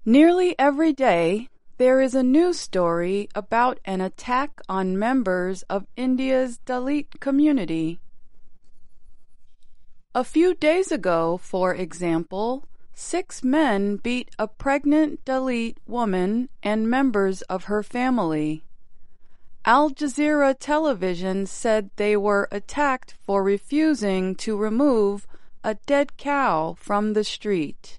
Nearly every day, there is a news story about an attack on members of India's Dalit community. A few days ago, for example, 6 men beat a pregnant Dalit woman and members of her family. Al Jazeera television said they were attacked for refusing to remove a dead cow from the street.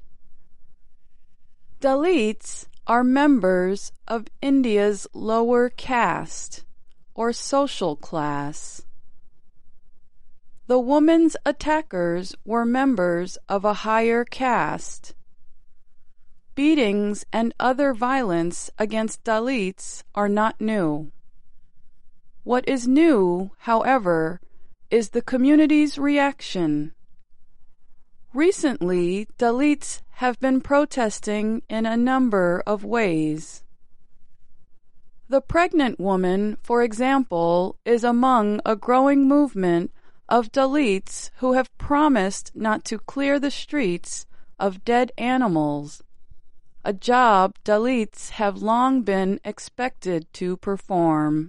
Dalits are members of India's lower caste, or social class. The woman's attackers were members of a higher caste. Beatings and other violence against Dalits are not new. What is new, however, is the community's reaction. Recently, Dalits have been protesting in a number of ways. The pregnant woman, for example, is among a growing movement of Dalits who have promised not to clear the streets of dead animals, a job Dalits have long been expected to perform.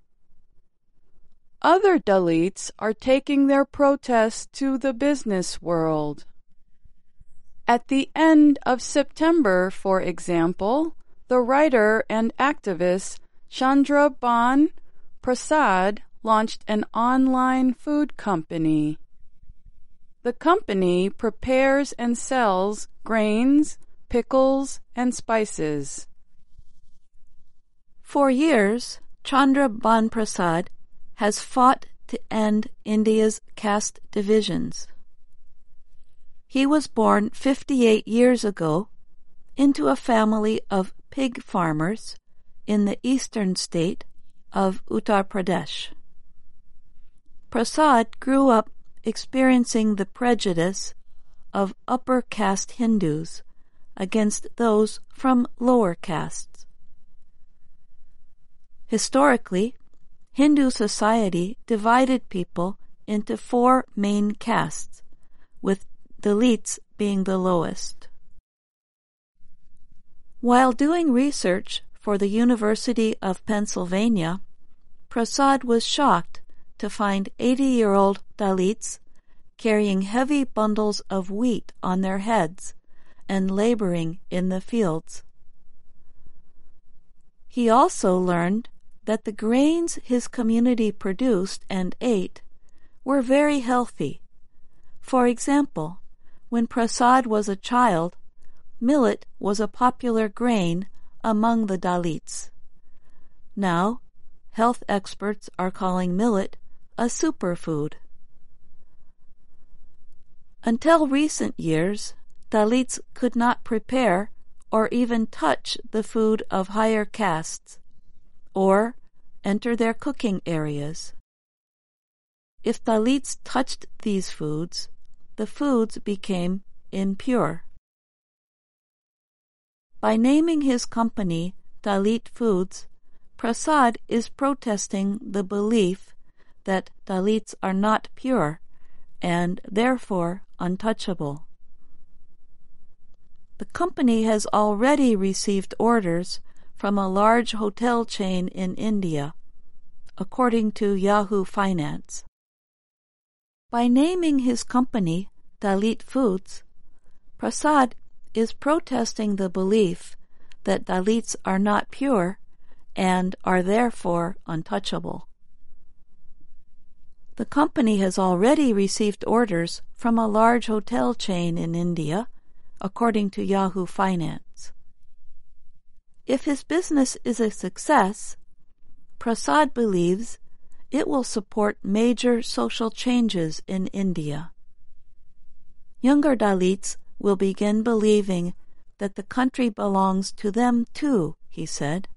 Other Dalits are taking their protests to the business world. At the end of September, for example, the writer and activist Chandra Ban Prasad launched an online food company. The company prepares and sells grains, pickles, and spices. For years, Chandra Ban Prasad has fought to end India's caste divisions. He was born 58 years ago into a family of pig farmers in the eastern state of Uttar Pradesh. Prasad grew up experiencing the prejudice of upper caste Hindus against those from lower castes. Historically, Hindu society divided people into 4 main castes, with Dalits being the lowest. While doing research for the University of Pennsylvania, Prasad was shocked to find 80-year-old Dalits carrying heavy bundles of wheat on their heads and laboring in the fields. He also learned that the grains his community produced and ate were very healthy. For example, when Prasad was a child, millet was a popular grain among the Dalits. Now, health experts are calling millet a superfood. Until recent years, Dalits could not prepare or even touch the food of higher castes, or enter their cooking areas. If Dalits touched these foods, the foods became impure. By naming his company Dalit Foods, Prasad is protesting the belief that Dalits are not pure and therefore untouchable. The company has already received orders from a large hotel chain in India, according to Yahoo Finance. By naming his company Dalit Foods, Prasad is protesting the belief that Dalits are not pure and are therefore untouchable. The company has already received orders from a large hotel chain in India, according to Yahoo Finance. If his business is a success, Prasad believes it will support major social changes in India. Younger Dalits will begin believing that the country belongs to them too, he said.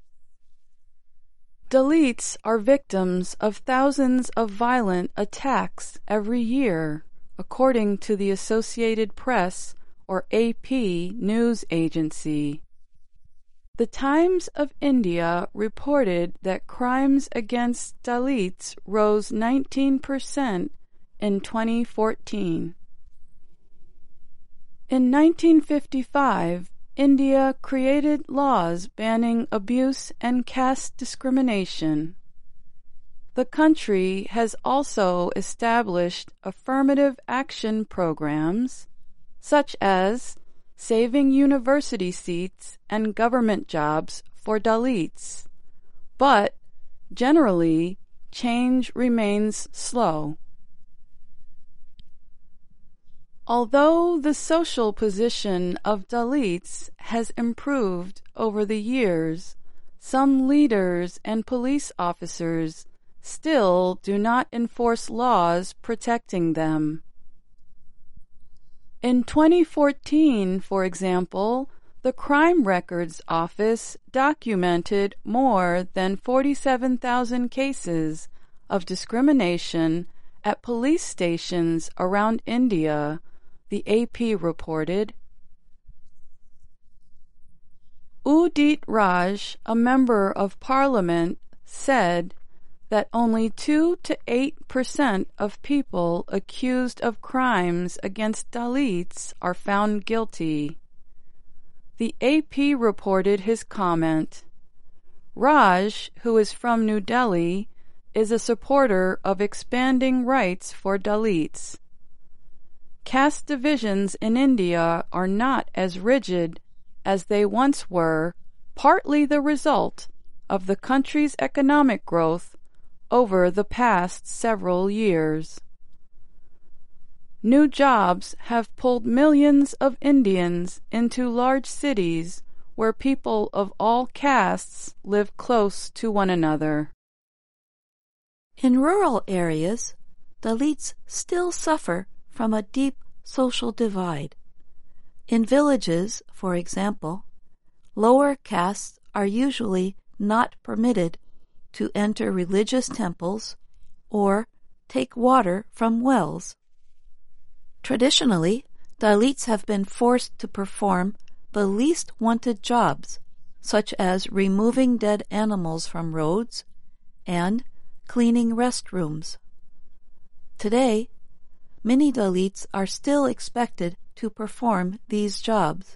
Dalits are victims of thousands of violent attacks every year, according to the Associated Press, or AP, news agency. The Times of India reported that crimes against Dalits rose 19% in 2014. In 1955, India created laws banning abuse and caste discrimination. The country has also established affirmative action programs, such as saving university seats and government jobs for Dalits, but generally, change remains slow. Although the social position of Dalits has improved over the years, some leaders and police officers still do not enforce laws protecting them. In 2014, for example, the Crime Records Office documented more than 47,000 cases of discrimination at police stations around India, the AP reported. Udit Raj, a member of parliament, said that only 2 to 8% of people accused of crimes against Dalits are found guilty. The AP reported his comment. Raj, who is from New Delhi, is a supporter of expanding rights for Dalits. Caste divisions in India are not as rigid as they once were, partly the result of the country's economic growth over the past several years. New jobs have pulled millions of Indians into large cities where people of all castes live close to one another. In rural areas, Dalits still suffer from a deep social divide. In villages, for example, lower castes are usually not permitted to enter religious temples or take water from wells. Traditionally, Dalits have been forced to perform the least wanted jobs, such as removing dead animals from roads and cleaning restrooms. Today, many Dalits are still expected to perform these jobs.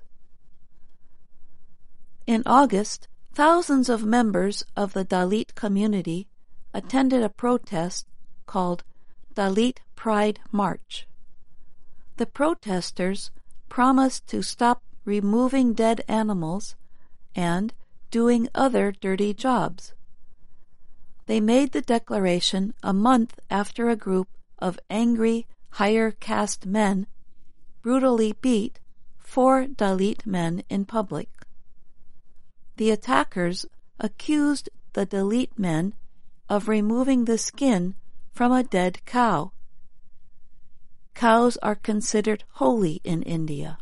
In August, thousands of members of the Dalit community attended a protest called Dalit Pride March. The protesters promised to stop removing dead animals and doing other dirty jobs. They made the declaration a month after a group of angry higher caste men brutally beat 4 Dalit men in public. The attackers accused the Dalit men of removing the skin from a dead cow. Cows are considered holy in India.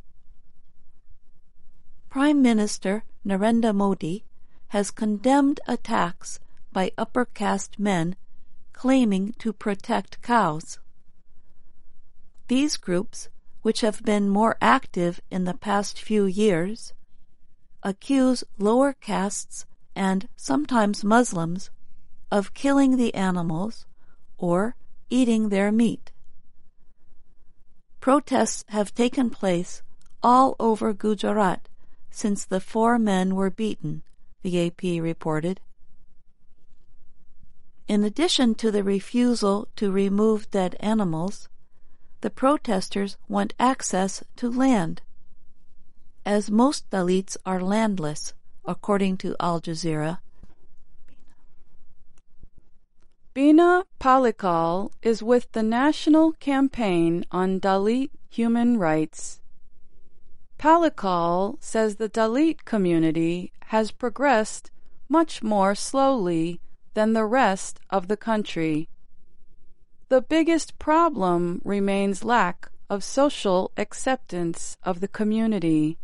Prime Minister Narendra Modi has condemned attacks by upper caste men claiming to protect cows. These groups, which have been more active in the past few years, accuse lower castes and sometimes Muslims of killing the animals or eating their meat. Protests have taken place all over Gujarat since the 4 men were beaten, the AP reported. In addition to the refusal to remove dead animals, the protesters want access to land, as most Dalits are landless, according to Al Jazeera. Bina Palikal is with the National Campaign on Dalit Human Rights. Palikal says the Dalit community has progressed much more slowly than the rest of the country. The biggest problem remains lack of social acceptance of the community.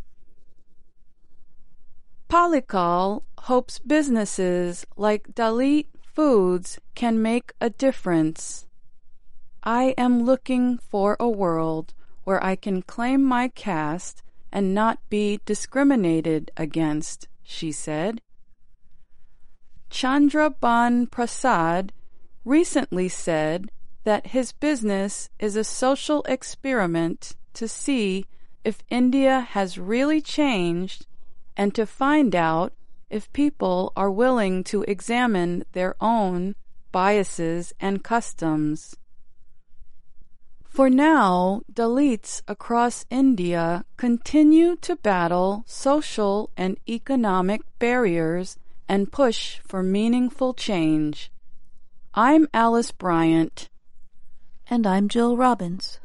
Palikal hopes businesses like Dalit Foods can make a difference. I am looking for a world where I can claim my caste and not be discriminated against, she said. Chandraban Prasad recently said that his business is a social experiment to see if India has really changed and to find out if people are willing to examine their own biases and customs. For now, Dalits across India continue to battle social and economic barriers and push for meaningful change. I'm Alice Bryant. And I'm Jill Robbins.